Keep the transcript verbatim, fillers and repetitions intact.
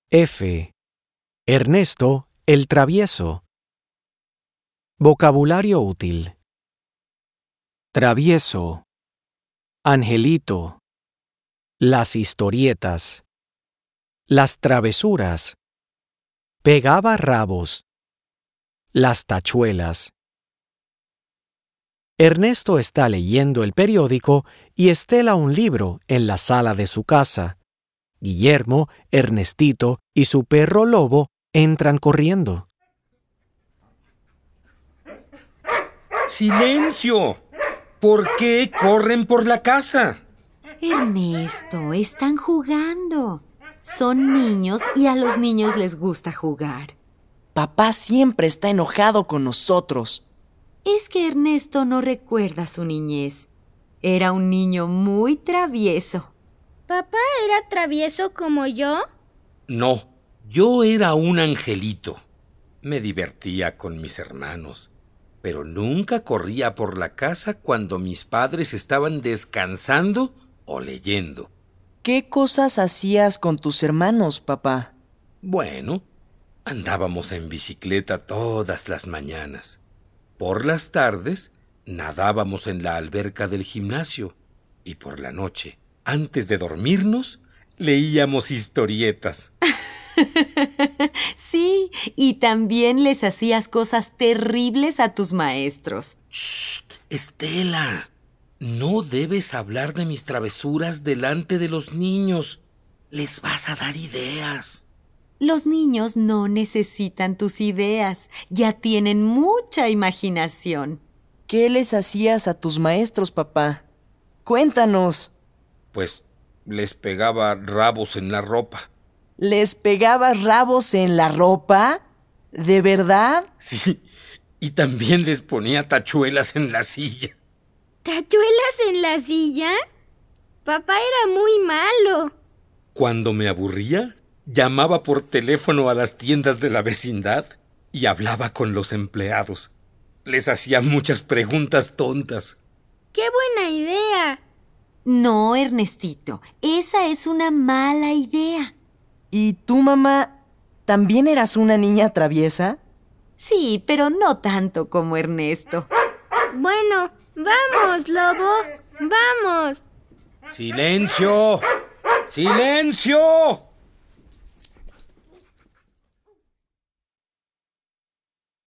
F. Ernesto el travieso. Vocabulario útil. Travieso. Angelito. Las historietas. Las travesuras. Pegaba rabos. Las tachuelas. Ernesto está leyendo el periódico y Estela un libro en la sala de su casa. Guillermo, Ernestito y su perro Lobo entran corriendo. ¡Silencio! ¿Por qué corren por la casa? Ernesto, están jugando. Son niños y a los niños les gusta jugar. Papá siempre está enojado con nosotros. Es que Ernesto no recuerda su niñez. Era un niño muy travieso. ¿Papá era travieso como yo? No, yo era un angelito. Me divertía con mis hermanos, pero nunca corría por la casa cuando mis padres estaban descansando o leyendo. ¿Qué cosas hacías con tus hermanos, papá? Bueno, andábamos en bicicleta todas las mañanas. Por las tardes, nadábamos en la alberca del gimnasio. Y por la noche, antes de dormirnos, leíamos historietas. Sí, y también les hacías cosas terribles a tus maestros. ¡Shh! Estela, no debes hablar de mis travesuras delante de los niños. Les vas a dar ideas. Los niños no necesitan tus ideas. Ya tienen mucha imaginación. ¿Qué les hacías a tus maestros, papá? Cuéntanos. Pues les pegaba rabos en la ropa. ¿Les pegabas rabos en la ropa? ¿De verdad? Sí, y también les ponía tachuelas en la silla. ¿Tachuelas en la silla? Papá era muy malo. Cuando me aburría, llamaba por teléfono a las tiendas de la vecindad y hablaba con los empleados. Les hacía muchas preguntas tontas. ¡Qué buena idea! No, Ernestito, esa es una mala idea. ¿Y tú, mamá, también eras una niña traviesa? Sí, pero no tanto como Ernesto. Bueno, vamos, Lobo, vamos. ¡Silencio! ¡Silencio!